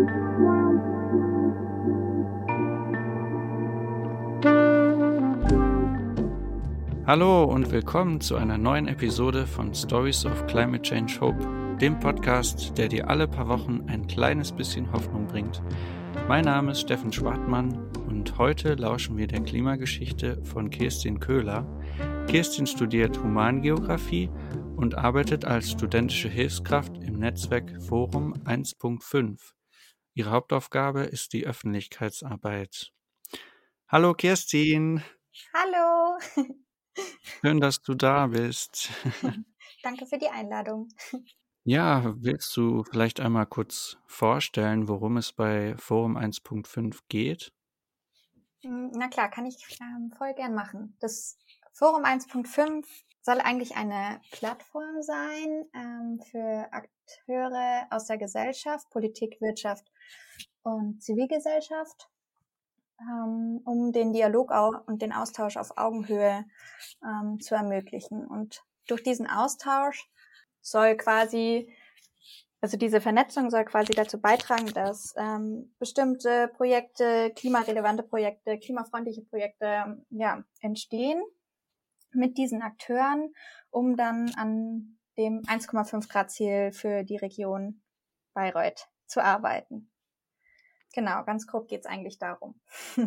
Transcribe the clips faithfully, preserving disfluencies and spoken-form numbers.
Hallo und willkommen zu einer neuen Episode von Stories of Climate Change Hope, dem Podcast, der dir alle paar Wochen ein kleines bisschen Hoffnung bringt. Mein Name ist Steffen Schwartmann und heute lauschen wir der Klimageschichte von Kirstin Köhler. Kirstin studiert Humangeographie und arbeitet als studentische Hilfskraft im Netzwerk Forum eins Punkt fünf. Ihre Hauptaufgabe ist die Öffentlichkeitsarbeit. Hallo Kirstin! Hallo! Schön, dass du da bist. Danke für die Einladung. Ja, willst du vielleicht einmal kurz vorstellen, worum es bei Forum eins Punkt fünf geht? Na klar, kann ich ähm, voll gern machen. Das Forum eins Punkt fünf soll eigentlich eine Plattform sein ähm, für Akteure aus der Gesellschaft, Politik, Wirtschaft und Zivilgesellschaft, ähm, um den Dialog und den Austausch auf Augenhöhe ähm, zu ermöglichen. Und durch diesen Austausch soll quasi, also diese Vernetzung soll quasi dazu beitragen, dass ähm, bestimmte Projekte, klimarelevante Projekte, klimafreundliche Projekte ja, entstehen mit diesen Akteuren, um dann an dem eins Komma fünf Grad Ziel für die Region Bayreuth zu arbeiten. Genau, ganz grob geht's eigentlich darum.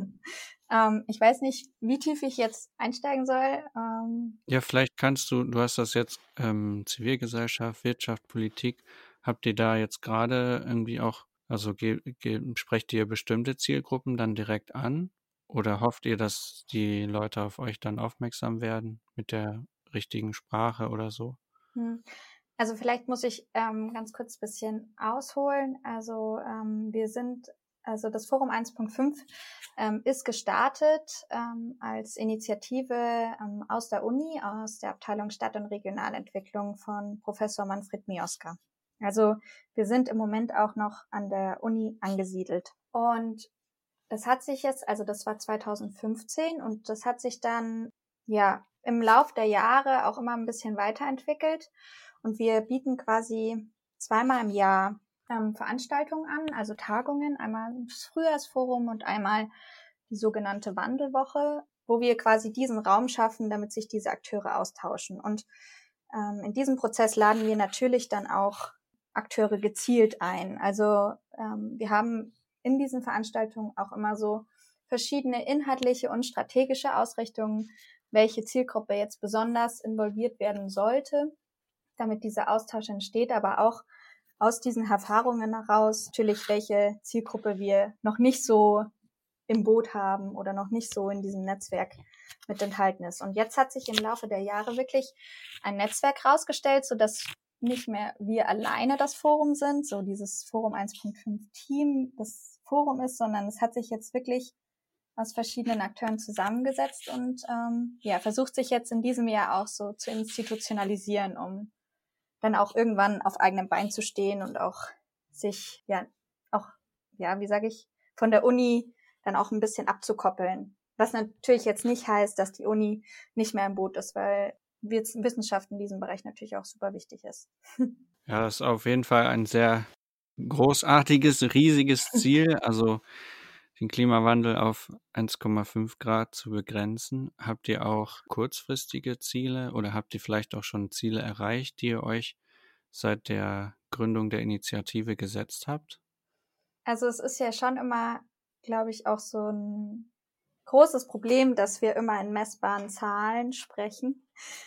ähm, ich weiß nicht, wie tief ich jetzt einsteigen soll. Ähm, Ja, vielleicht kannst du, du hast das jetzt ähm, Zivilgesellschaft, Wirtschaft, Politik, habt ihr da jetzt gerade irgendwie auch, also ge, ge, sprecht ihr bestimmte Zielgruppen dann direkt an oder hofft ihr, dass die Leute auf euch dann aufmerksam werden mit der richtigen Sprache oder so? hm. Also vielleicht muss ich ähm, ganz kurz ein bisschen ausholen. Also ähm, wir sind, also das Forum eins Punkt fünf ähm, ist gestartet ähm, als Initiative ähm, aus der Uni, aus der Abteilung Stadt- und Regionalentwicklung von Professor Manfred Mioska. Also wir sind im Moment auch noch an der Uni angesiedelt. Und das hat sich jetzt, also das war zweitausendfünfzehn und das hat sich dann ja im Lauf der Jahre auch immer ein bisschen weiterentwickelt. Und wir bieten quasi zweimal im Jahr ähm, Veranstaltungen an, also Tagungen, einmal das Frühjahrsforum und einmal die sogenannte Wandelwoche, wo wir quasi diesen Raum schaffen, damit sich diese Akteure austauschen. Und ähm, in diesem Prozess laden wir natürlich dann auch Akteure gezielt ein. Also ähm, wir haben in diesen Veranstaltungen auch immer so verschiedene inhaltliche und strategische Ausrichtungen, welche Zielgruppe jetzt besonders involviert werden sollte, damit dieser Austausch entsteht, aber auch aus diesen Erfahrungen heraus natürlich, welche Zielgruppe wir noch nicht so im Boot haben oder noch nicht so in diesem Netzwerk mit enthalten ist. Und jetzt hat sich im Laufe der Jahre wirklich ein Netzwerk rausgestellt, sodass nicht mehr wir alleine das Forum sind, so dieses Forum eins Punkt fünf Team das Forum ist, sondern es hat sich jetzt wirklich aus verschiedenen Akteuren zusammengesetzt und ähm, ja versucht sich jetzt in diesem Jahr auch so zu institutionalisieren, um dann auch irgendwann auf eigenem Bein zu stehen und auch sich, ja, auch, ja, wie sage ich, von der Uni dann auch ein bisschen abzukoppeln. Was natürlich jetzt nicht heißt, dass die Uni nicht mehr im Boot ist, weil Wissenschaft in diesem Bereich natürlich auch super wichtig ist. Ja, das ist auf jeden Fall ein sehr großartiges, riesiges Ziel, also den Klimawandel auf eins Komma fünf Grad zu begrenzen. Habt ihr auch kurzfristige Ziele oder habt ihr vielleicht auch schon Ziele erreicht, die ihr euch seit der Gründung der Initiative gesetzt habt? Also es ist ja schon immer, glaube ich, auch so ein großes Problem, dass wir immer in messbaren Zahlen sprechen.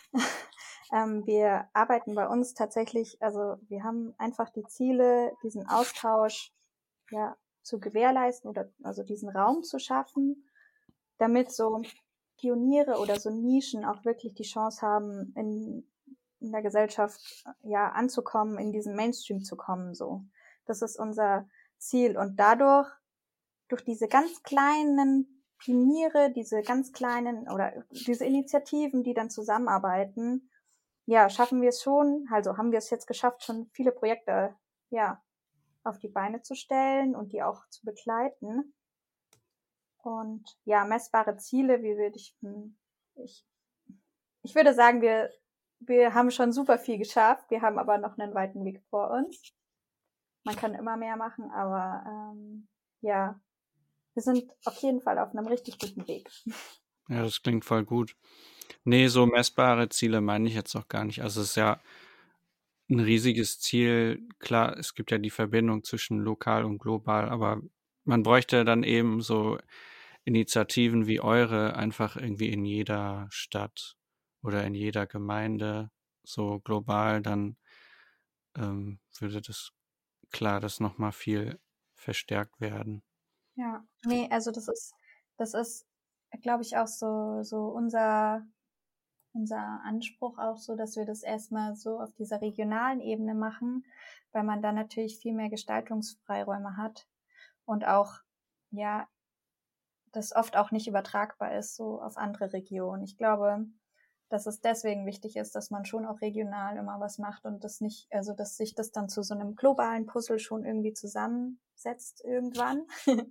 ähm, wir arbeiten bei uns tatsächlich, also wir haben einfach die Ziele, diesen Austausch ja zu gewährleisten oder also diesen Raum zu schaffen, damit so Pioniere oder so Nischen auch wirklich die Chance haben, in, in der Gesellschaft ja anzukommen, in diesen Mainstream zu kommen. So, das ist unser Ziel und dadurch durch diese ganz kleinen Pioniere, diese ganz kleinen oder diese Initiativen, die dann zusammenarbeiten, ja, schaffen wir es schon, also haben wir es jetzt geschafft, schon viele Projekte, ja, auf die Beine zu stellen und die auch zu begleiten. Und ja, messbare Ziele, wie würde ich, ich, ich würde sagen, wir, wir haben schon super viel geschafft, wir haben aber noch einen weiten Weg vor uns. man kann immer mehr machen, aber ähm, ja, wir sind auf jeden Fall auf einem richtig guten Weg. Ja, das klingt voll gut. Nee, so messbare Ziele meine ich jetzt auch gar nicht. Also es ist ja ein riesiges Ziel. Klar, es gibt ja die Verbindung zwischen lokal und global, aber man bräuchte dann eben so Initiativen wie eure einfach irgendwie in jeder Stadt oder in jeder Gemeinde so global, dann ähm, würde das klar, das nochmal viel verstärkt werden. Ja, nee, also das ist, das ist, glaube ich, auch so, so unser, unser Anspruch auch so, dass wir das erstmal so auf dieser regionalen Ebene machen, weil man da natürlich viel mehr Gestaltungsfreiräume hat und auch, ja, das oft auch nicht übertragbar ist so auf andere Regionen. Ich glaube, dass es deswegen wichtig ist, dass man schon auch regional immer was macht und das nicht, also dass sich das dann zu so einem globalen Puzzle schon irgendwie zusammensetzt irgendwann.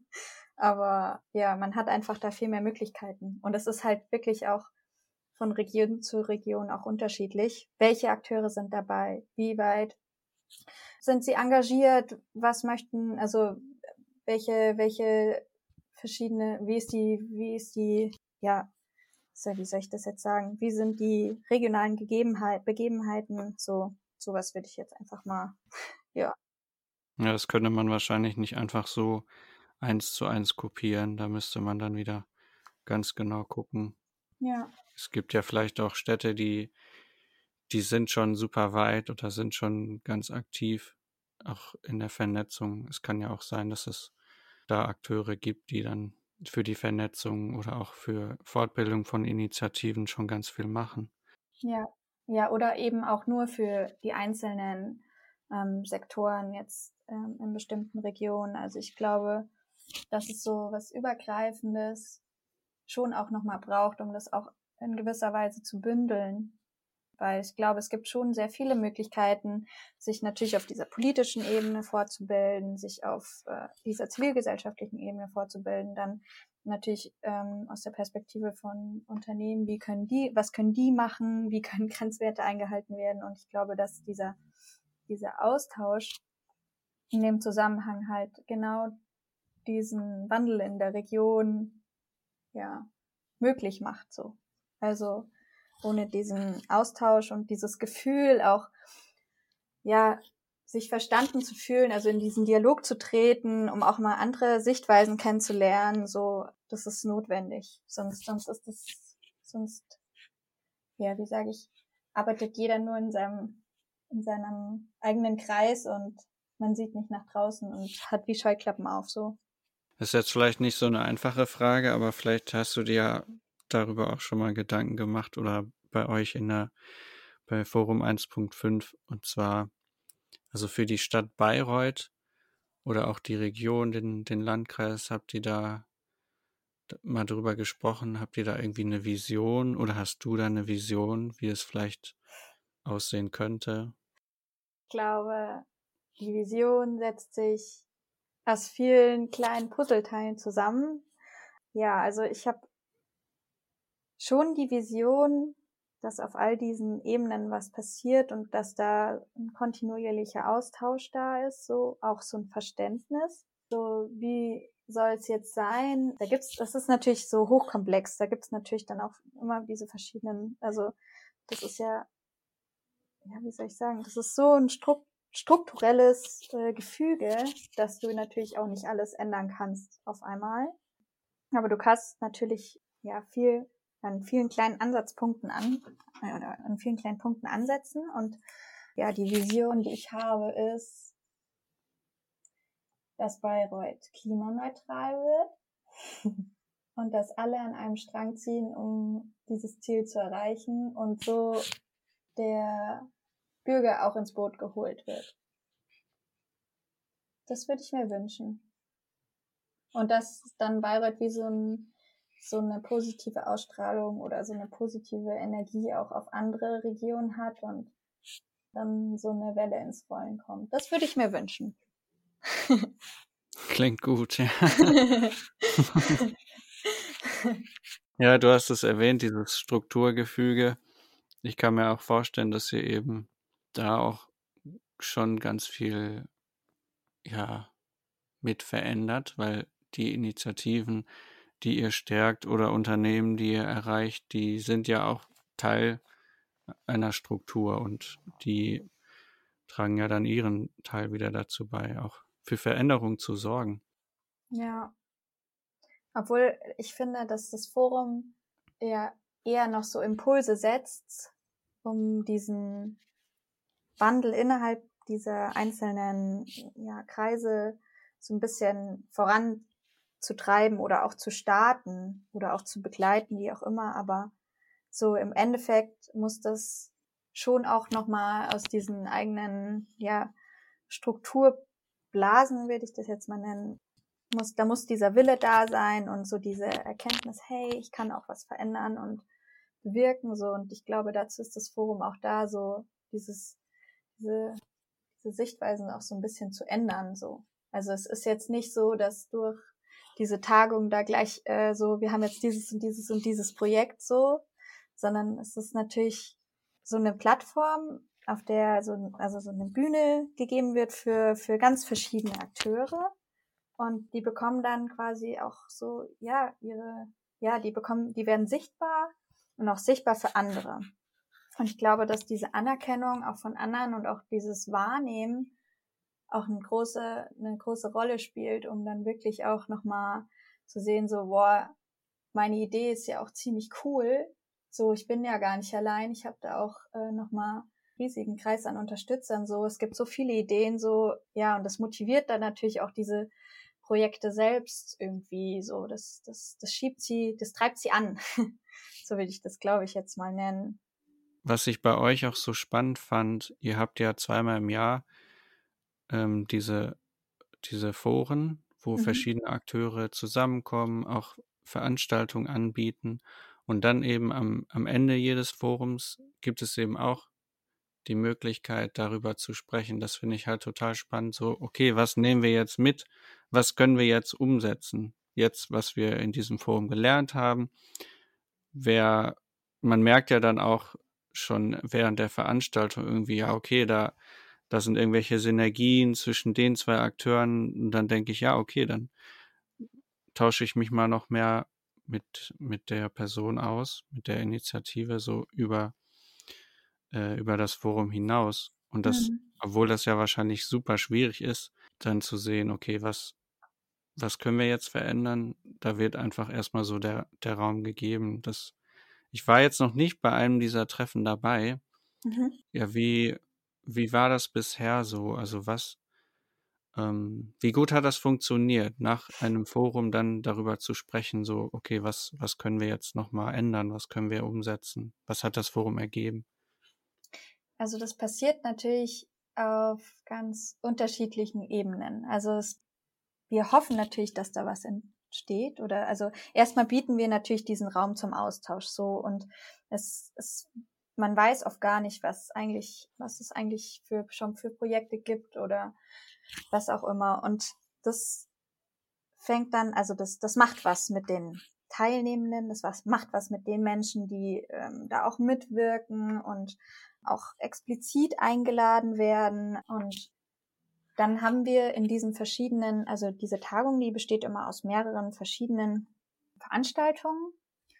Aber ja, man hat einfach da viel mehr Möglichkeiten. Und es ist halt wirklich auch von Region zu Region auch unterschiedlich. Welche Akteure sind dabei? Wie weit sind sie engagiert? Was möchten, also welche, welche verschiedene, wie ist die, wie ist die, ja, so, wie soll ich das jetzt sagen? Wie sind die regionalen Gegebenheit, Begebenheiten? So, sowas würde ich jetzt einfach mal, ja. Ja, das könnte man wahrscheinlich nicht einfach so eins zu eins kopieren. Da müsste man dann wieder ganz genau gucken. Ja. Es gibt ja vielleicht auch Städte, die, die sind schon super weit oder sind schon ganz aktiv, auch in der Vernetzung. Es kann ja auch sein, dass es da Akteure gibt, die dann für die Vernetzung oder auch für Fortbildung von Initiativen schon ganz viel machen. Ja, ja, oder eben auch nur für die einzelnen ähm, Sektoren jetzt ähm, in bestimmten Regionen. Also ich glaube, dass es so was Übergreifendes schon auch nochmal braucht, um das auch in gewisser Weise zu bündeln. Weil ich glaube, es gibt schon sehr viele Möglichkeiten, sich natürlich auf dieser politischen Ebene vorzubilden, sich auf äh, dieser zivilgesellschaftlichen Ebene vorzubilden, dann natürlich ähm, aus der Perspektive von Unternehmen, wie können die, was können die machen, wie können Grenzwerte eingehalten werden. Und ich glaube, dass dieser, dieser Austausch in dem Zusammenhang halt genau diesen Wandel in der Region ja möglich macht. So. Also ohne diesen Austausch und dieses Gefühl auch, ja, sich verstanden zu fühlen, also in diesen Dialog zu treten, um auch mal andere Sichtweisen kennenzulernen, so, das ist notwendig. Sonst, sonst ist das, sonst, ja, wie sage ich, arbeitet jeder nur in seinem, in seinem eigenen Kreis und man sieht nicht nach draußen und hat wie Scheuklappen auf, so. Das ist jetzt vielleicht nicht so eine einfache Frage, aber vielleicht hast du dir ja darüber auch schon mal Gedanken gemacht oder bei euch in der, bei Forum eins Punkt fünf, und zwar, also für die Stadt Bayreuth oder auch die Region, den, den Landkreis, habt ihr da mal drüber gesprochen? Habt ihr da irgendwie eine Vision oder hast du da eine Vision, wie es vielleicht aussehen könnte? Ich glaube, die Vision setzt sich aus vielen kleinen Puzzleteilen zusammen. Ja, also ich habe schon die Vision, dass auf all diesen Ebenen was passiert und dass da ein kontinuierlicher Austausch da ist, so auch so ein Verständnis. So, wie soll es jetzt sein? Da gibt's, das ist natürlich so hochkomplex, da gibt's natürlich dann auch immer diese verschiedenen, also das ist ja, ja, wie soll ich sagen, das ist so ein Strukt strukturelles äh, Gefüge, dass du natürlich auch nicht alles ändern kannst auf einmal. Aber du kannst natürlich ja viel an vielen kleinen Ansatzpunkten an äh, oder an vielen kleinen Punkten ansetzen. Und ja, die Vision, die ich habe, ist, dass Bayreuth klimaneutral wird und dass alle an einem Strang ziehen, um dieses Ziel zu erreichen und so der Bürger auch ins Boot geholt wird. Das würde ich mir wünschen. Und dass dann Bayreuth wie so ein so eine positive Ausstrahlung oder so eine positive Energie auch auf andere Regionen hat und dann so eine Welle ins Rollen kommt. Das würde ich mir wünschen. Klingt gut, ja. Ja, du hast es erwähnt, dieses Strukturgefüge. Ich kann mir auch vorstellen, dass ihr eben da auch schon ganz viel ja mit verändert, weil die Initiativen, die ihr stärkt oder Unternehmen, die ihr erreicht, die sind ja auch Teil einer Struktur und die tragen ja dann ihren Teil wieder dazu bei, auch für Veränderung zu sorgen. Ja, obwohl ich finde, dass das Forum eher, eher noch so Impulse setzt, um diesen Wandel innerhalb dieser einzelnen ja, Kreise so ein bisschen voranzutreiben oder auch zu starten oder auch zu begleiten, wie auch immer. Aber so im Endeffekt muss das schon auch nochmal aus diesen eigenen ja, Strukturblasen, würde ich das jetzt mal nennen, muss, da muss dieser Wille da sein und so diese Erkenntnis, hey, ich kann auch was verändern und bewirken, so. Und ich glaube, dazu ist das Forum auch da, so dieses, diese, diese Sichtweisen auch so ein bisschen zu ändern, so. Also es ist jetzt nicht so, dass durch diese Tagung da gleich äh, so, wir haben jetzt dieses und dieses und dieses Projekt so, sondern es ist natürlich so eine Plattform, auf der so, also so eine Bühne gegeben wird für, für ganz verschiedene Akteure. Und die bekommen dann quasi auch so, ja, ihre, ja, die bekommen, die werden sichtbar und auch sichtbar für andere. Und ich glaube, dass diese Anerkennung auch von anderen und auch dieses Wahrnehmen auch eine große, eine große Rolle spielt, um dann wirklich auch nochmal zu sehen, so, boah, meine Idee ist ja auch ziemlich cool. So, ich bin ja gar nicht allein. Ich habe da auch äh, nochmal einen riesigen Kreis an Unterstützern. So, es gibt so viele Ideen, so, ja, und das motiviert dann natürlich auch diese Projekte selbst irgendwie so. Das, das, das schiebt sie, das treibt sie an. So will ich das, glaube ich, jetzt mal nennen. Was ich bei euch auch so spannend fand, ihr habt ja zweimal im Jahr ähm, diese, diese Foren, wo Mhm. verschiedene Akteure zusammenkommen, auch Veranstaltungen anbieten. Und dann eben am, am Ende jedes Forums gibt es eben auch die Möglichkeit, darüber zu sprechen. Das finde ich halt total spannend. So, okay, was nehmen wir jetzt mit? Was können wir jetzt umsetzen? Jetzt, was wir in diesem Forum gelernt haben. Wer, man merkt ja dann auch schon während der Veranstaltung irgendwie, ja, okay, da, da sind irgendwelche Synergien zwischen den zwei Akteuren. Und dann denke ich, ja, okay, dann tausche ich mich mal noch mehr mit, mit der Person aus, mit der Initiative, so über äh, über das Forum hinaus. Und das, Mhm. obwohl das ja wahrscheinlich super schwierig ist, dann zu sehen, okay, was, was können wir jetzt verändern? Da wird einfach erstmal so der, der Raum gegeben. Das, ich war jetzt noch nicht bei einem dieser Treffen dabei. Mhm. Ja, wie, wie war das bisher so? Also was, ähm, wie gut hat das funktioniert, nach einem Forum dann darüber zu sprechen, so, okay, was, was können wir jetzt nochmal ändern? Was können wir umsetzen? Was hat das Forum ergeben? Also das passiert natürlich auf ganz unterschiedlichen Ebenen. Also es, wir hoffen natürlich, dass da was entsteht oder also erstmal bieten wir natürlich diesen Raum zum Austausch so und es, es man weiß oft gar nicht, was eigentlich, was es eigentlich für schon für Projekte gibt oder was auch immer. Und das fängt dann, also das, das macht was mit den Teilnehmenden, das was, macht was mit den Menschen, die ähm, da auch mitwirken und auch explizit eingeladen werden. Und dann haben wir in diesen verschiedenen, also diese Tagung, die besteht immer aus mehreren verschiedenen Veranstaltungen.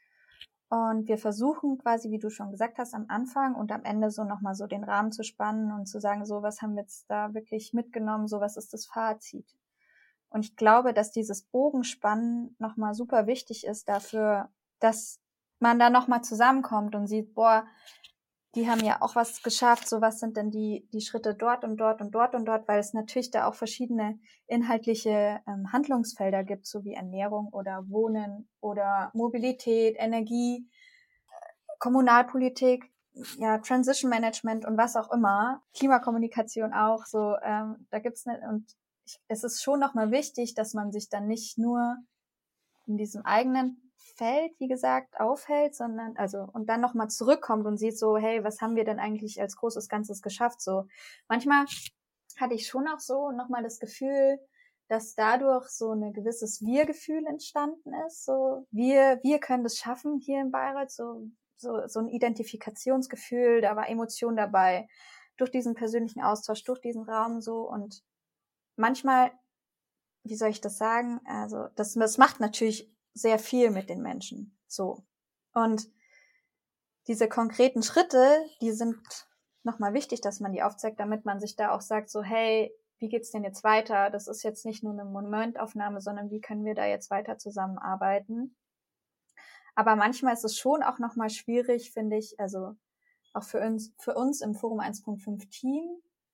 Und wir versuchen quasi, wie du schon gesagt hast, am Anfang und am Ende so nochmal so den Rahmen zu spannen und zu sagen, so was haben wir jetzt da wirklich mitgenommen, so was ist das Fazit. Und ich glaube, dass dieses Bogenspannen nochmal super wichtig ist dafür, dass man da nochmal zusammenkommt und sieht, boah, die haben ja auch was geschafft, so was sind denn die, die Schritte dort und dort und dort und dort, weil es natürlich da auch verschiedene inhaltliche ähm, Handlungsfelder gibt, so wie Ernährung oder Wohnen oder Mobilität, Energie, Kommunalpolitik, ja, Transition Management und was auch immer, Klimakommunikation auch, so, ähm, da gibt's ne, und ich, es ist schon nochmal wichtig, dass man sich dann nicht nur in diesem eigenen Feld, wie gesagt, aufhält, sondern, also, und dann nochmal zurückkommt und sieht so, hey, was haben wir denn eigentlich als großes Ganzes geschafft, so. Manchmal hatte ich schon auch so nochmal das Gefühl, dass dadurch so ein gewisses Wir-Gefühl entstanden ist, so, wir, wir können das schaffen hier in Bayreuth, so, so, so ein Identifikationsgefühl, da war Emotion dabei, durch diesen persönlichen Austausch, durch diesen Raum so und manchmal, wie soll ich das sagen, also das, das macht natürlich sehr viel mit den Menschen, so. Und diese konkreten Schritte, die sind nochmal wichtig, dass man die aufzeigt, damit man sich da auch sagt, so hey, wie geht's denn jetzt weiter? Das ist jetzt nicht nur eine Momentaufnahme, sondern wie können wir da jetzt weiter zusammenarbeiten? Aber manchmal ist es schon auch nochmal schwierig, finde ich, also auch für uns, für uns im Forum eins Punkt fünf Team,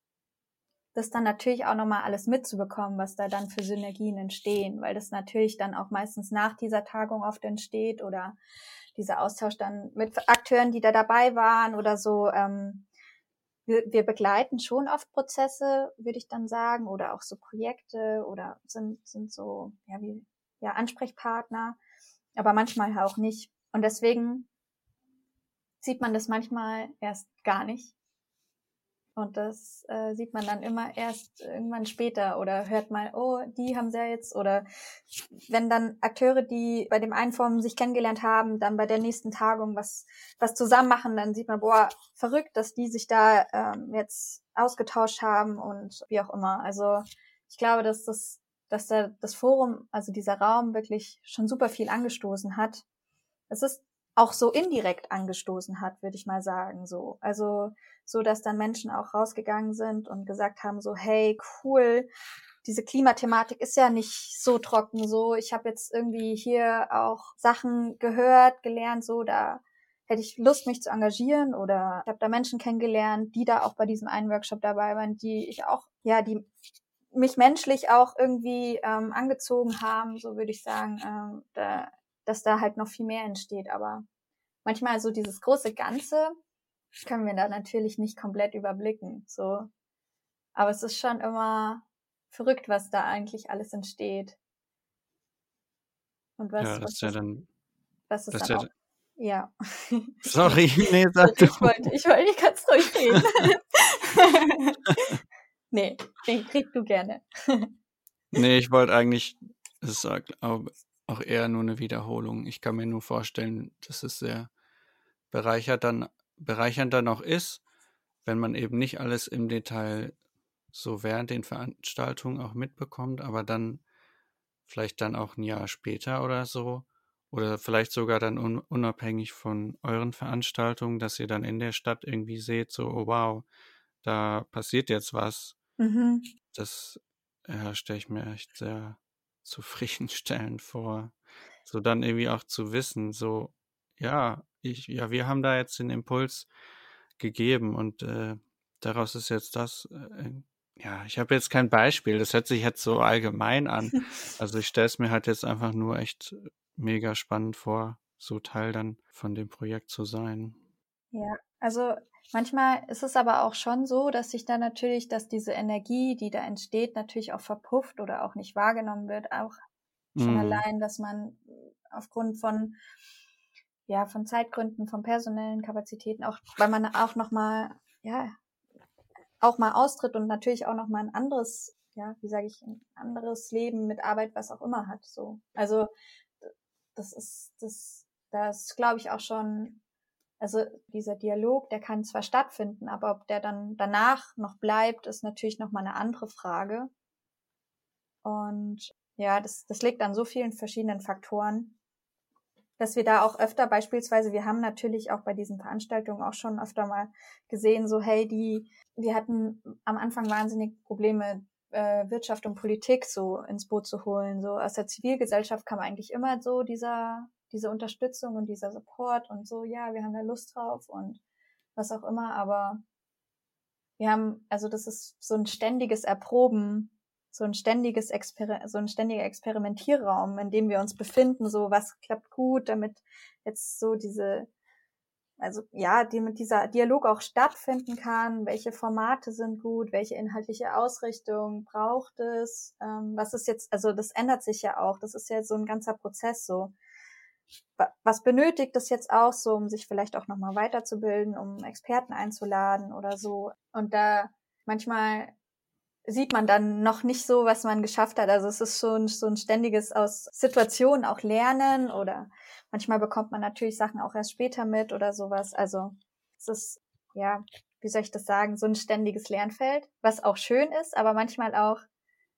das dann natürlich auch nochmal alles mitzubekommen, was da dann für Synergien entstehen, weil das natürlich dann auch meistens nach dieser Tagung oft entsteht oder dieser Austausch dann mit Akteuren, die da dabei waren oder so. Ähm, wir, wir begleiten schon oft Prozesse, würde ich dann sagen, oder auch so Projekte oder sind, sind so, ja, wie, ja, Ansprechpartner, aber manchmal auch nicht. Und deswegen sieht man das manchmal erst gar nicht. Und das äh, sieht man dann immer erst irgendwann später oder hört mal, oh, die haben sie ja jetzt. Oder wenn dann Akteure, die bei dem einen Forum sich kennengelernt haben, dann bei der nächsten Tagung was was zusammen machen, dann sieht man, boah, verrückt, dass die sich da ähm, jetzt ausgetauscht haben und wie auch immer. Also ich glaube, dass das, dass da das Forum, also dieser Raum wirklich schon super viel angestoßen hat. Es ist auch so indirekt angestoßen hat, würde ich mal sagen, so. Also, so, dass dann Menschen auch rausgegangen sind und gesagt haben, so, hey, cool, diese Klimathematik ist ja nicht so trocken, so. Ich habe jetzt irgendwie hier auch Sachen gehört, gelernt, so, da hätte ich Lust, mich zu engagieren oder ich habe da Menschen kennengelernt, die da auch bei diesem einen Workshop dabei waren, die ich auch, ja, die mich menschlich auch irgendwie ähm, angezogen haben, so würde ich sagen, ähm, da dass da halt noch viel mehr entsteht. Aber manchmal so dieses große Ganze können wir da natürlich nicht komplett überblicken. So, aber es ist schon immer verrückt, was da eigentlich alles entsteht. Und was, Ja, das was, ist ja dann, was ist das ist dann ja, auch, ja. sorry, nee, sag du. Ich wollte, ich wollte nicht ganz ruhig reden. nee, den kriegst du gerne. Nee, ich wollte eigentlich, es ist auch auch eher nur eine Wiederholung. Ich kann mir nur vorstellen, dass es sehr bereichert dann, bereichernd dann auch ist, wenn man eben nicht alles im Detail so während den Veranstaltungen auch mitbekommt, aber dann vielleicht dann auch ein Jahr später oder so oder vielleicht sogar dann un unabhängig von euren Veranstaltungen, dass ihr dann in der Stadt irgendwie seht, so, oh wow, da passiert jetzt was. Mhm. Das ja, stelle ich mir echt sehr zufriedenstellend vor. So dann irgendwie auch zu wissen, so, ja, ich, ja, wir haben da jetzt den Impuls gegeben und äh, daraus ist jetzt das, äh, ja, ich habe jetzt kein Beispiel, das hört sich jetzt so allgemein an. Also ich stelle es mir halt jetzt einfach nur echt mega spannend vor, so Teil dann von dem Projekt zu sein. Ja, also manchmal ist es aber auch schon so, dass sich da natürlich, dass diese Energie, die da entsteht, natürlich auch verpufft oder auch nicht wahrgenommen wird, auch schon Mm. allein, dass man aufgrund von ja von Zeitgründen, von personellen Kapazitäten, auch weil man auch noch mal ja auch mal austritt und natürlich auch noch mal ein anderes, ja, wie sage ich, ein anderes Leben mit Arbeit, was auch immer hat. So, also das ist das, das glaube ich auch schon. Also dieser Dialog, der kann zwar stattfinden, aber ob der dann danach noch bleibt, ist natürlich noch mal eine andere Frage. Und ja, das, das liegt an so vielen verschiedenen Faktoren, dass wir da auch öfter beispielsweise, wir haben natürlich auch bei diesen Veranstaltungen auch schon öfter mal gesehen, so hey, die, wir hatten am Anfang wahnsinnig Probleme, äh, Wirtschaft und Politik so ins Boot zu holen. So aus der Zivilgesellschaft kam eigentlich immer so dieser, diese Unterstützung und dieser Support und so, ja, wir haben da Lust drauf und was auch immer, aber wir haben, also das ist so ein ständiges Erproben, so ein ständiges Exper so ein ständiger Experimentierraum, in dem wir uns befinden, so was klappt gut, damit jetzt so diese, also ja, die mit dieser Dialog auch stattfinden kann, welche Formate sind gut, welche inhaltliche Ausrichtung braucht es, ähm, was ist jetzt, also das ändert sich ja auch, das ist ja so ein ganzer Prozess so. Was benötigt es jetzt auch so, um sich vielleicht auch nochmal weiterzubilden, um Experten einzuladen oder so. Und da manchmal sieht man dann noch nicht so, was man geschafft hat. Also es ist schon so ein ständiges aus Situationen auch lernen oder manchmal bekommt man natürlich Sachen auch erst später mit oder sowas. Also es ist, ja, wie soll ich das sagen, so ein ständiges Lernfeld, was auch schön ist, aber manchmal auch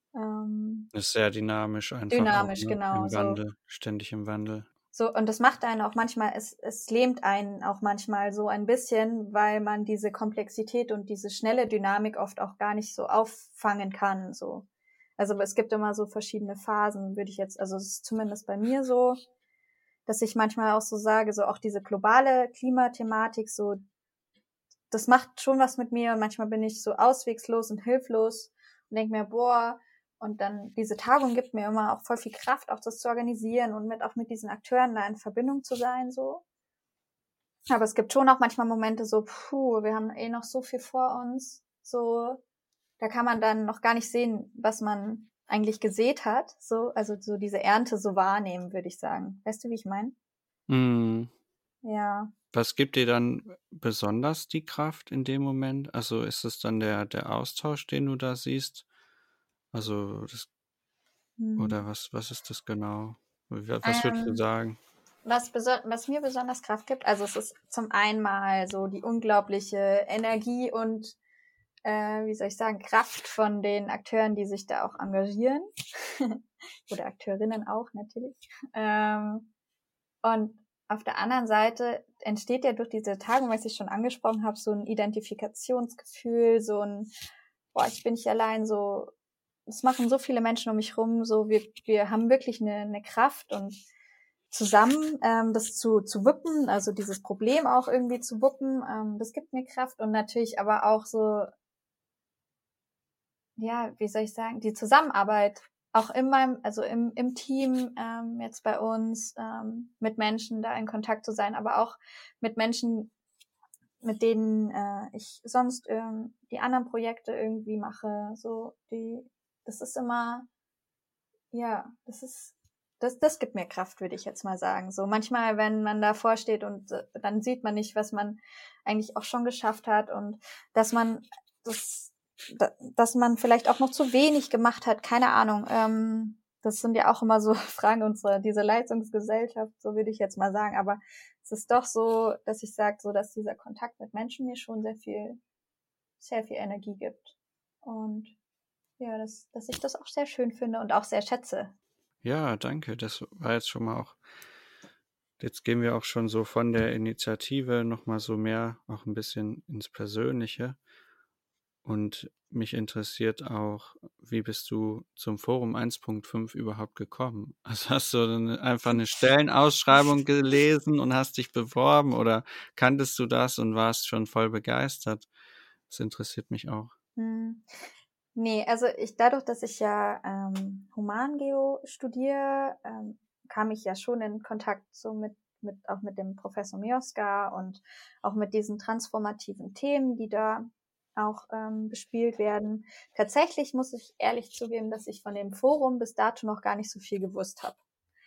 Ähm, ist sehr dynamisch einfach dynamisch, auch, ne? genau. Im So, Wandel, ständig im Wandel. so, und das macht einen auch manchmal, es, es lähmt einen auch manchmal so ein bisschen, weil man diese Komplexität und diese schnelle Dynamik oft auch gar nicht so auffangen kann. So. Also es gibt immer so verschiedene Phasen, würde ich jetzt, also es ist zumindest bei mir so, dass ich manchmal auch so sage, so auch diese globale Klimathematik, so, das macht schon was mit mir und manchmal bin ich so auswegslos und hilflos und denke mir, boah, und dann diese Tagung gibt mir immer auch voll viel Kraft, auch das zu organisieren und mit auch mit diesen Akteuren da in Verbindung zu sein, so. Aber es gibt schon auch manchmal Momente so, puh, wir haben eh noch so viel vor uns, so, da kann man dann noch gar nicht sehen, was man eigentlich gesät hat, so, also so diese Ernte so wahrnehmen, würde ich sagen. Weißt du, wie ich meine? Mm. Ja. Was gibt dir dann besonders die Kraft in dem Moment? Also ist es dann der, der Austausch, den du da siehst? Also das, Hm. oder was, was ist das genau? Was Ähm, würdest du sagen? Was, beso- was mir besonders Kraft gibt, also es ist zum einen mal so die unglaubliche Energie und, äh, wie soll ich sagen, Kraft von den Akteuren, die sich da auch engagieren. Oder Akteurinnen auch natürlich. Ähm, und auf der anderen Seite entsteht ja durch diese Tagung, was ich schon angesprochen habe, so ein Identifikationsgefühl, so ein, boah, ich bin nicht allein, so, es machen so viele Menschen um mich rum, so, wir, wir haben wirklich eine, eine Kraft und zusammen ähm, das zu, zu wuppen, also dieses Problem auch irgendwie zu wuppen, ähm, das gibt mir Kraft und natürlich aber auch so, ja, wie soll ich sagen, die Zusammenarbeit auch in meinem, also im, im Team, ähm, jetzt bei uns, ähm, mit Menschen da in Kontakt zu sein, aber auch mit Menschen, mit denen äh, ich sonst ähm, die anderen Projekte irgendwie mache, so die, das ist immer, ja, das ist, das, das gibt mir Kraft, würde ich jetzt mal sagen. So manchmal, wenn man davor steht und äh, dann sieht man nicht, was man eigentlich auch schon geschafft hat und dass man das, da, dass man vielleicht auch noch zu wenig gemacht hat, keine Ahnung. Ähm, das sind ja auch immer so Fragen unserer, diese Leistungsgesellschaft, so würde ich jetzt mal sagen. Aber es ist doch so, dass ich sage, so, dass dieser Kontakt mit Menschen mir schon sehr viel, sehr viel Energie gibt. Und ja, dass, dass ich das auch sehr schön finde und auch sehr schätze. Ja, danke. Das war jetzt schon mal auch, jetzt gehen wir auch schon so von der Initiative nochmal so mehr auch ein bisschen ins Persönliche. Und mich interessiert auch, wie bist du zum Forum eins Punkt fünf überhaupt gekommen? Also hast du dann einfach eine Stellenausschreibung gelesen und hast dich beworben oder kanntest du das und warst schon voll begeistert? Das interessiert mich auch. Hm. Nee, also ich dadurch, dass ich ja ähm, Humangeo studiere, ähm, kam ich ja schon in Kontakt so mit, mit auch mit dem Professor Mioska und auch mit diesen transformativen Themen, die da auch ähm, bespielt werden. Tatsächlich muss ich ehrlich zugeben, dass ich von dem Forum bis dato noch gar nicht so viel gewusst habe.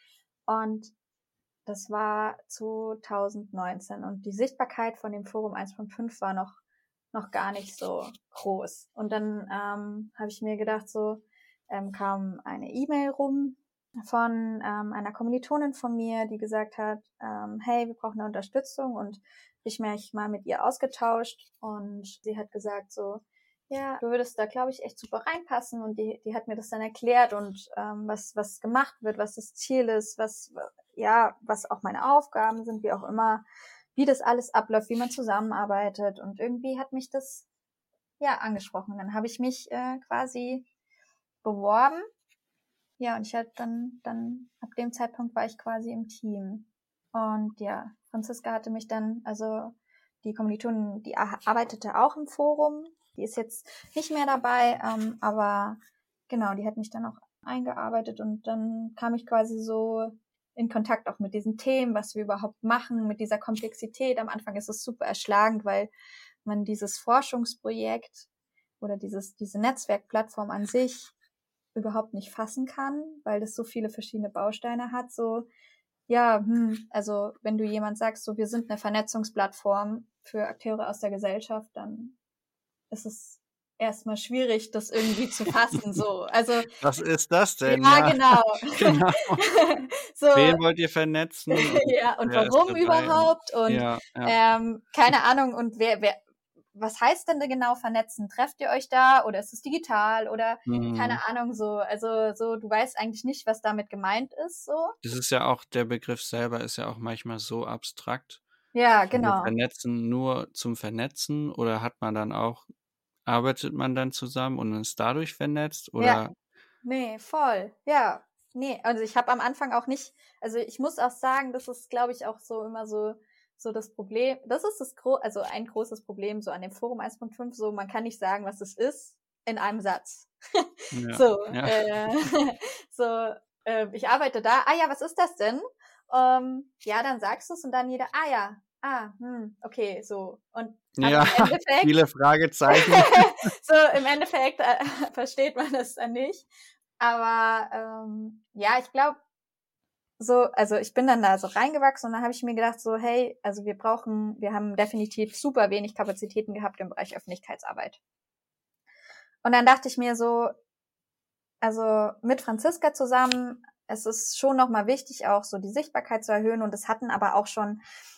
Und das war zwanzig neunzehn und die Sichtbarkeit von dem Forum eins Punkt fünf war noch noch gar nicht so groß. Und dann ähm, habe ich mir gedacht, so ähm, kam eine E-Mail rum von ähm, einer Kommilitonin von mir, die gesagt hat, ähm, hey, wir brauchen eine Unterstützung und ich mich mal mit ihr ausgetauscht und sie hat gesagt so, ja, du würdest da, glaube ich, echt super reinpassen und die, die hat mir das dann erklärt und ähm, was, was gemacht wird, was das Ziel ist, was, ja, was auch meine Aufgaben sind, wie auch immer, wie das alles abläuft, wie man zusammenarbeitet und irgendwie hat mich das, ja, angesprochen. Dann habe ich mich äh, quasi beworben, ja, und ich hatte dann, dann, ab dem Zeitpunkt war ich quasi im Team und ja, Franziska hatte mich dann, also die Kommilitonin, die arbeitete auch im Forum, die ist jetzt nicht mehr dabei, ähm, aber genau, die hat mich dann auch eingearbeitet und dann kam ich quasi so in Kontakt auch mit diesen Themen, was wir überhaupt machen, mit dieser Komplexität. Am Anfang ist es super erschlagend, weil man dieses Forschungsprojekt oder dieses, diese Netzwerkplattform an sich überhaupt nicht fassen kann, weil das so viele verschiedene Bausteine hat, so, ja, hm, also wenn du jemand sagst, so, wir sind eine Vernetzungsplattform für Akteure aus der Gesellschaft, dann ist es erstmal schwierig, das irgendwie zu fassen, so, also. Was ist das denn? Ja, ja. genau. genau. So, wen wollt ihr vernetzen? ja, und warum überhaupt? Und ja, ja. ähm, keine Ahnung, und wer, wer, was heißt denn da genau vernetzen? Trefft ihr euch da oder ist es digital oder Mhm. keine Ahnung so. Also so, du weißt eigentlich nicht, was damit gemeint ist so. Das ist ja auch der Begriff selber ist ja auch manchmal so abstrakt. Ja, Also, genau. vernetzen nur zum Vernetzen oder hat man dann auch arbeitet man dann zusammen und ist dadurch vernetzt Ja, oder nee, voll. Ja, nee, also ich habe am Anfang auch nicht, also ich muss auch sagen, das ist, glaube ich, auch so immer so so das Problem. Das ist das gro also ein großes Problem so an dem Forum eins Punkt fünf, so man kann nicht sagen, was es ist in einem Satz. ja, So, ja. äh, so, äh, ich arbeite da. Ah ja, was ist das denn? Ähm, ja, dann sagst du es und dann jeder, ah ja, ah, hm, okay, so. Und aber Ja, im Endeffekt, viele Fragezeichen. so im Endeffekt äh, versteht man das dann nicht. Aber ähm, ja, ich glaube, so, also ich bin dann da so reingewachsen und dann habe ich mir gedacht, so, hey, also wir brauchen, wir haben definitiv super wenig Kapazitäten gehabt im Bereich Öffentlichkeitsarbeit. Und dann dachte ich mir so, also mit Franziska zusammen, es ist schon nochmal wichtig, auch so die Sichtbarkeit zu erhöhen. Und das hatten aber auch schon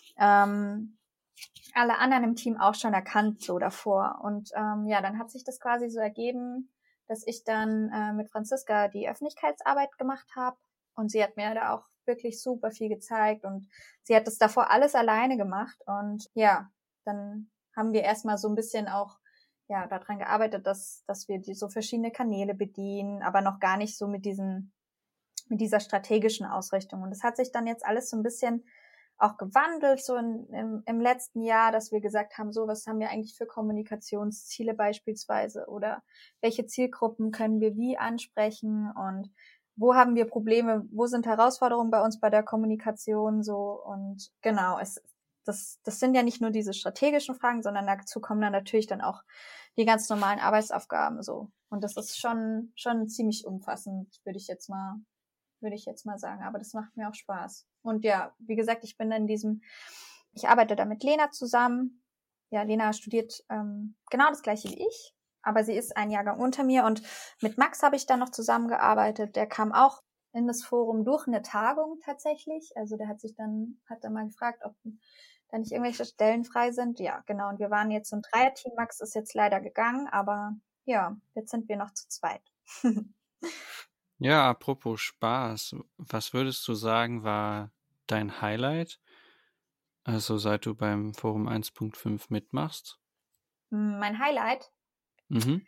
ähm, alle anderen im Team auch schon erkannt so davor. Und ähm, ja, dann hat sich das quasi so ergeben, dass ich dann äh, mit Franziska die Öffentlichkeitsarbeit gemacht habe. Und sie hat mir da auch wirklich super viel gezeigt. Und sie hat das davor alles alleine gemacht. Und ja, dann haben wir erstmal so ein bisschen auch ja daran gearbeitet, dass dass wir die so verschiedene Kanäle bedienen, aber noch gar nicht so mit diesen mit dieser strategischen Ausrichtung. Und das hat sich dann jetzt alles so ein bisschen auch gewandelt, so in, im, im letzten Jahr, dass wir gesagt haben, so, was haben wir eigentlich für Kommunikationsziele beispielsweise oder welche Zielgruppen können wir wie ansprechen und wo haben wir Probleme, wo sind Herausforderungen bei uns bei der Kommunikation so und genau, es das, das sind ja nicht nur diese strategischen Fragen, sondern dazu kommen dann natürlich dann auch die ganz normalen Arbeitsaufgaben so. Und das ist schon, schon ziemlich umfassend, würde ich jetzt mal, würde ich jetzt mal sagen. Aber das macht mir auch Spaß. Und ja, wie gesagt, ich bin in diesem, ich arbeite da mit Lena zusammen. Ja, Lena studiert ähm, genau das gleiche wie ich, aber sie ist ein Jahrgang unter mir und mit Max habe ich dann noch zusammengearbeitet. Der kam auch in das Forum durch eine Tagung tatsächlich. Also der hat sich dann, hat dann mal gefragt, ob da nicht irgendwelche Stellen frei sind. Ja, genau. Und wir waren jetzt so ein Dreierteam. Max ist jetzt leider gegangen, aber ja, jetzt sind wir noch zu zweit. Ja, apropos Spaß, was würdest du sagen, war dein Highlight? Also seit du beim Forum eins Punkt fünf mitmachst? Mein Highlight? Mhm.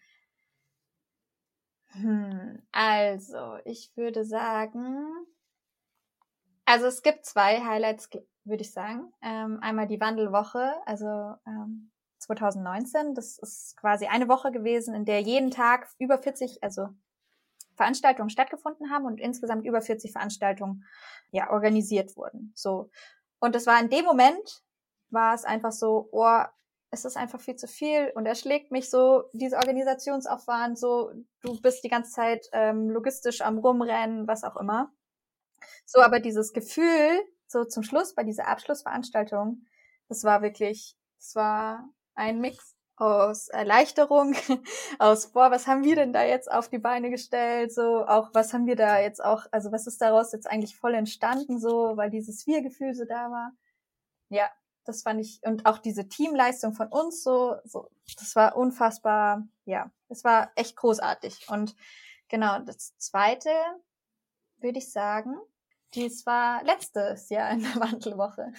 Hm, also, ich würde sagen, also es gibt zwei Highlights, würde ich sagen. Ähm, einmal die Wandelwoche, also ähm, zwanzig neunzehn. Das ist quasi eine Woche gewesen, in der jeden Tag über vierzig, also Veranstaltungen stattgefunden haben und insgesamt über vierzig Veranstaltungen ja organisiert wurden. So. Und das war in dem Moment, war es einfach so, oh, es ist einfach viel zu viel und er schlägt mich so, dieser Organisationsaufwand, so, du bist die ganze Zeit ähm, logistisch am Rumrennen, was auch immer. So, aber dieses Gefühl, so zum Schluss bei dieser Abschlussveranstaltung, das war wirklich, das war ein Mix aus Erleichterung, aus, boah, was haben wir denn da jetzt auf die Beine gestellt, so, auch, was haben wir da jetzt auch, also was ist daraus jetzt eigentlich voll entstanden, so, weil dieses Wir-Gefühl so da war. Ja, das fand ich, und auch diese Teamleistung von uns so, so, das war unfassbar, ja, es war echt großartig. Und genau, das Zweite, würde ich sagen, dies war letztes Jahr in der Wandelwoche.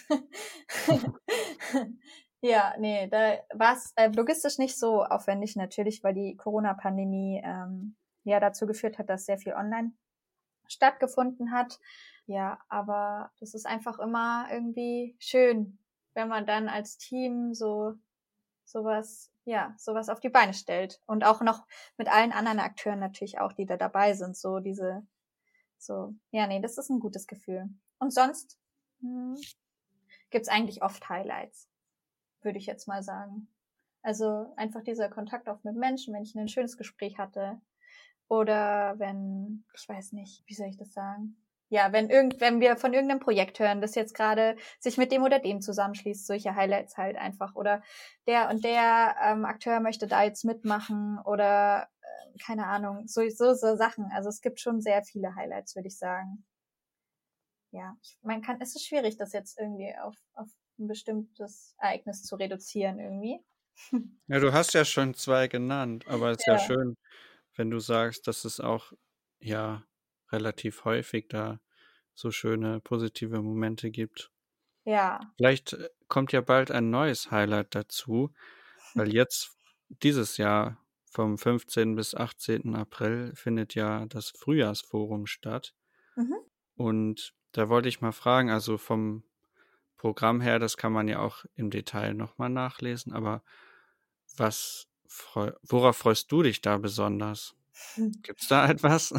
Ja, nee, da war es äh, logistisch nicht so aufwendig natürlich, weil die Corona-Pandemie ähm, ja dazu geführt hat, dass sehr viel online stattgefunden hat. Ja, aber das ist einfach immer irgendwie schön, wenn man dann als Team so sowas, ja, sowas auf die Beine stellt und auch noch mit allen anderen Akteuren natürlich auch, die da dabei sind, so diese, so, ja, nee, das ist ein gutes Gefühl. Und sonst hm, gibt's eigentlich oft Highlights, würde ich jetzt mal sagen. Also einfach dieser Kontakt auch mit Menschen, wenn ich ein schönes Gespräch hatte oder wenn, ich weiß nicht, wie soll ich das sagen? Ja, wenn irgend, wenn wir von irgendeinem Projekt hören, das jetzt gerade sich mit dem oder dem zusammenschließt, solche Highlights halt einfach. Oder der und der ähm, Akteur möchte da jetzt mitmachen oder äh, keine Ahnung, so, so, so Sachen. Also es gibt schon sehr viele Highlights, würde ich sagen. Ja, ich, man kann, es ist schwierig, das jetzt irgendwie auf, auf ein bestimmtes Ereignis zu reduzieren irgendwie. Ja, du hast ja schon zwei genannt, aber es ist ja Ja. schön, wenn du sagst, dass es auch ja relativ häufig da so schöne positive Momente gibt. Ja. Vielleicht äh, kommt ja bald ein neues Highlight dazu, weil jetzt dieses Jahr vom fünfzehnten bis achtzehnten April findet ja das Frühjahrsforum statt. Mhm. Und da wollte ich mal fragen, also vom Programm her, das kann man ja auch im Detail nochmal nachlesen, aber was freu worauf freust du dich da besonders? Gibt's da etwas?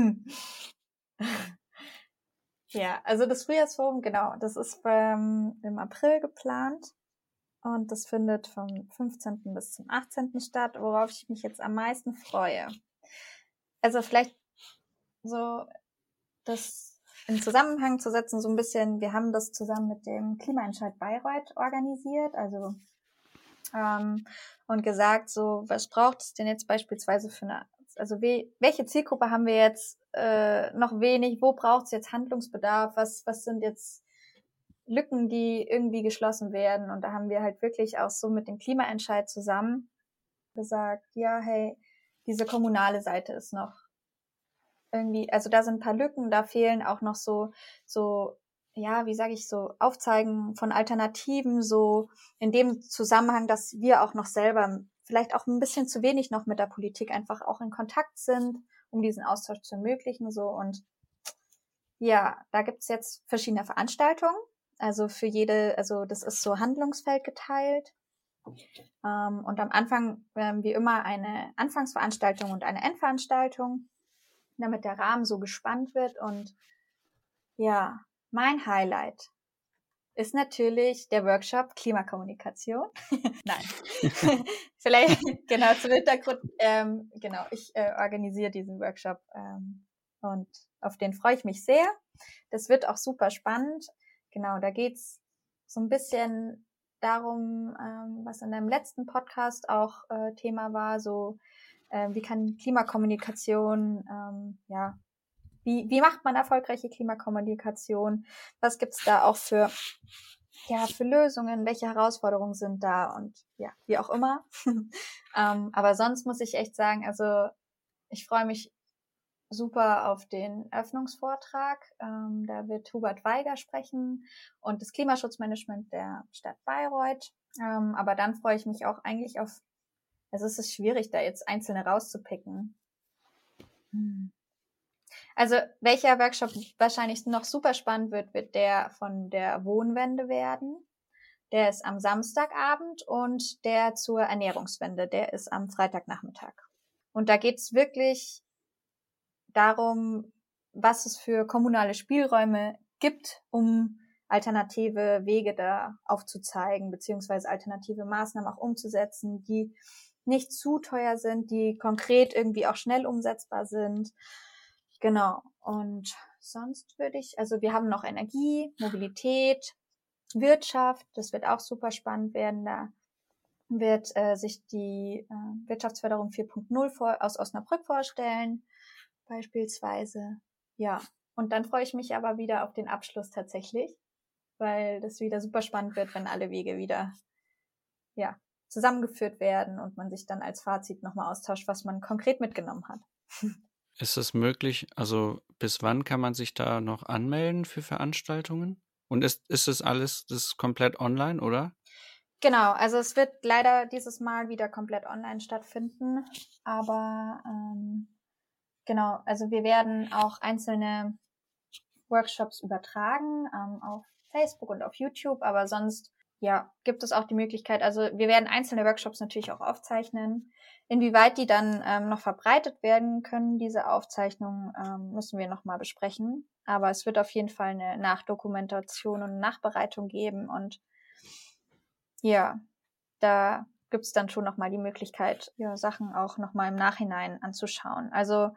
Ja, also das Frühjahrsforum, genau, das ist ähm, im April geplant und das findet vom fünfzehnten bis zum achtzehnten statt, worauf ich mich jetzt am meisten freue. Also vielleicht so das in Zusammenhang zu setzen, so ein bisschen, wir haben das zusammen mit dem Klimaentscheid Bayreuth organisiert, also ähm, und gesagt, so, was braucht es denn jetzt beispielsweise für eine, also we, welche Zielgruppe haben wir jetzt äh, noch wenig, wo braucht es jetzt Handlungsbedarf, was, was sind jetzt Lücken, die irgendwie geschlossen werden, und da haben wir halt wirklich auch so mit dem Klimaentscheid zusammen gesagt, ja, hey, diese kommunale Seite ist noch irgendwie, also da sind ein paar Lücken, da fehlen auch noch so, so, ja, wie sage ich, so Aufzeigen von Alternativen, so in dem Zusammenhang, dass wir auch noch selber vielleicht auch ein bisschen zu wenig noch mit der Politik einfach auch in Kontakt sind, um diesen Austausch zu ermöglichen, so. Und ja, da gibt's jetzt verschiedene Veranstaltungen, also für jede, also das ist so Handlungsfeld geteilt. Ähm, und am Anfang, ähm, wie immer, eine Anfangsveranstaltung und eine Endveranstaltung, damit der Rahmen so gespannt wird. Und ja, mein Highlight ist natürlich der Workshop Klimakommunikation. Nein, vielleicht genau zum Hintergrund. Ähm, genau, ich äh, organisiere diesen Workshop ähm, und auf den freue ich mich sehr. Das wird auch super spannend. Genau, da geht's so ein bisschen darum, ähm, was in deinem letzten Podcast auch äh, Thema war, so äh, wie kann Klimakommunikation, ähm, ja, wie, wie macht man erfolgreiche Klimakommunikation? Was gibt's da auch für, ja, für Lösungen? Welche Herausforderungen sind da? Und ja, wie auch immer. ähm, aber sonst muss ich echt sagen, also ich freue mich super auf den Öffnungsvortrag. Ähm, da wird Hubert Weiger sprechen und das Klimaschutzmanagement der Stadt Bayreuth. Ähm, aber dann freue ich mich auch eigentlich auf, also es ist schwierig, da jetzt einzelne rauszupicken. Hm. Also welcher Workshop wahrscheinlich noch super spannend wird, wird der von der Wohnwende werden. Der ist am Samstagabend, und der zur Ernährungswende, der ist am Freitagnachmittag. Und da geht's wirklich darum, was es für kommunale Spielräume gibt, um alternative Wege da aufzuzeigen, beziehungsweise alternative Maßnahmen auch umzusetzen, die nicht zu teuer sind, die konkret irgendwie auch schnell umsetzbar sind. Genau. Und sonst würde ich, also wir haben noch Energie, Mobilität, Wirtschaft, das wird auch super spannend werden. Da wird äh, sich die äh, Wirtschaftsförderung vier Punkt null vor, aus Osnabrück vorstellen, beispielsweise. Ja, und dann freue ich mich aber wieder auf den Abschluss tatsächlich, weil das wieder super spannend wird, wenn alle Wege wieder ja zusammengeführt werden und man sich dann als Fazit nochmal austauscht, was man konkret mitgenommen hat. Ist es möglich, also bis wann kann man sich da noch anmelden für Veranstaltungen? Und ist, ist es alles, das ist komplett online, oder? Genau, also es wird leider dieses Mal wieder komplett online stattfinden, aber ähm, genau, also wir werden auch einzelne Workshops übertragen ähm, auf Facebook und auf YouTube, aber sonst ja gibt es auch die Möglichkeit, also wir werden einzelne Workshops natürlich auch aufzeichnen. Inwieweit die dann ähm, noch verbreitet werden können, diese Aufzeichnungen, ähm, müssen wir nochmal besprechen. Aber es wird auf jeden Fall eine Nachdokumentation und Nachbereitung geben, und ja, da gibt's dann schon nochmal die Möglichkeit, ja, Sachen auch nochmal im Nachhinein anzuschauen. Also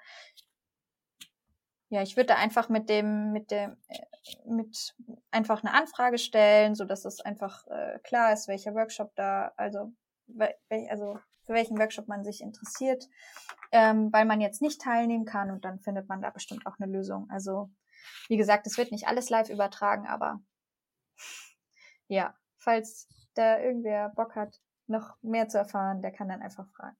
ja, ich würde da einfach mit dem, mit dem, äh, mit einfach eine Anfrage stellen, so dass es einfach äh, klar ist, welcher Workshop da, also, wel, also für welchen Workshop man sich interessiert, ähm, weil man jetzt nicht teilnehmen kann, und dann findet man da bestimmt auch eine Lösung. Also wie gesagt, es wird nicht alles live übertragen, aber ja, falls da irgendwer Bock hat, noch mehr zu erfahren, der kann dann einfach fragen.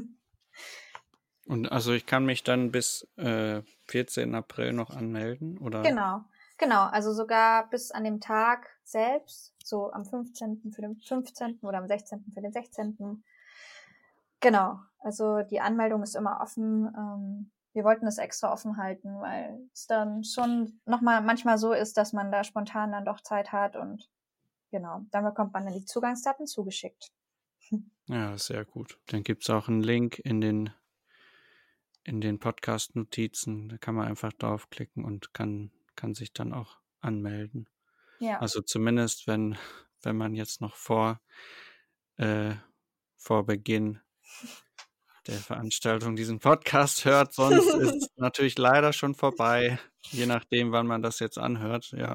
Und also ich kann mich dann bis äh, vierzehnten April noch anmelden, oder? Genau, genau. Also sogar bis an dem Tag selbst, so am fünfzehnten für den fünfzehnten oder am sechzehnten für den sechzehnten. Genau, also die Anmeldung ist immer offen. Ähm, wir wollten es extra offen halten, weil es dann schon nochmal manchmal so ist, dass man da spontan dann doch Zeit hat und genau, dann bekommt man dann die Zugangsdaten zugeschickt. Ja, sehr gut. Dann gibt es auch einen Link in den in den Podcast-Notizen. Da kann man einfach draufklicken und kann, kann sich dann auch anmelden. Ja. Also zumindest, wenn, wenn man jetzt noch vor, äh, vor Beginn der Veranstaltung diesen Podcast hört. Sonst ist es natürlich leider schon vorbei, je nachdem, wann man das jetzt anhört. Ja.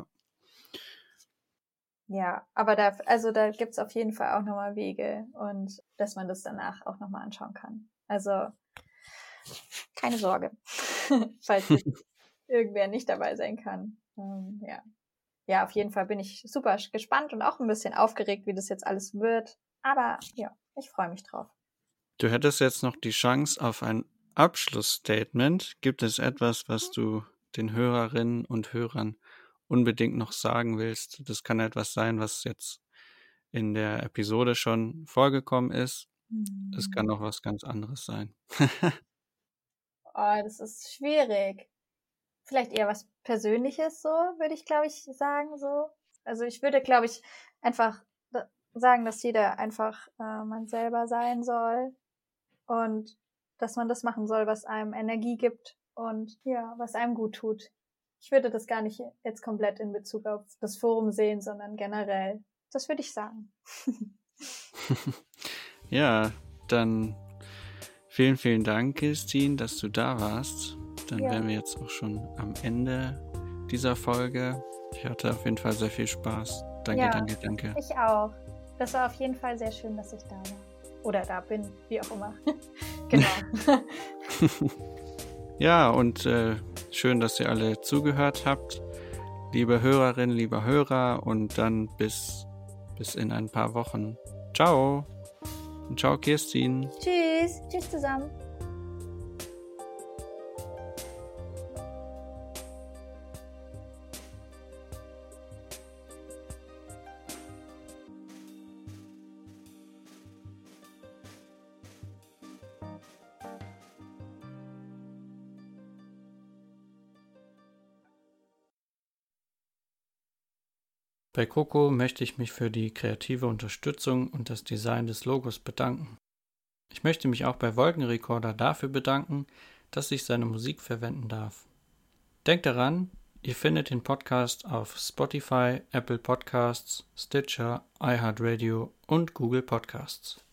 Ja, aber da, also da gibt's auf jeden Fall auch nochmal Wege und dass man das danach auch nochmal anschauen kann. Also keine Sorge, falls irgendwer nicht dabei sein kann. Ähm, ja. ja, auf jeden Fall bin ich super gespannt und auch ein bisschen aufgeregt, wie das jetzt alles wird. Aber ja, ich freue mich drauf. Du hättest jetzt noch die Chance auf ein Abschlussstatement. Gibt es etwas, was du den Hörerinnen und Hörern unbedingt noch sagen willst? Das kann etwas sein, was jetzt in der Episode schon vorgekommen ist. Es kann auch was ganz anderes sein. Oh, das ist schwierig. Vielleicht eher was Persönliches, so würde ich, glaube ich, sagen. So. Also ich würde, glaube ich, einfach sagen, dass jeder einfach äh, man selber sein soll und dass man das machen soll, was einem Energie gibt und ja, was einem gut tut. Ich würde das gar nicht jetzt komplett in Bezug auf das Forum sehen, sondern generell. Das würde ich sagen. Ja, dann vielen, vielen Dank, Christine, dass du da warst. Dann ja. wären wir jetzt auch schon am Ende dieser Folge. Ich hatte auf jeden Fall sehr viel Spaß. Danke, ja, danke, danke. Ich auch. Das war auf jeden Fall sehr schön, dass ich da war. Oder da bin, wie auch immer. Genau. Ja, und äh, schön, dass ihr alle zugehört habt. Liebe Hörerinnen, lieber Hörer, und dann bis, bis in ein paar Wochen. Ciao. Und ciao, Kirstin. Tschüss. Tschüss zusammen. Bei Coco möchte ich mich für die kreative Unterstützung und das Design des Logos bedanken. Ich möchte mich auch bei Wolkenrekorder dafür bedanken, dass ich seine Musik verwenden darf. Denkt daran, ihr findet den Podcast auf Spotify, Apple Podcasts, Stitcher, iHeartRadio und Google Podcasts.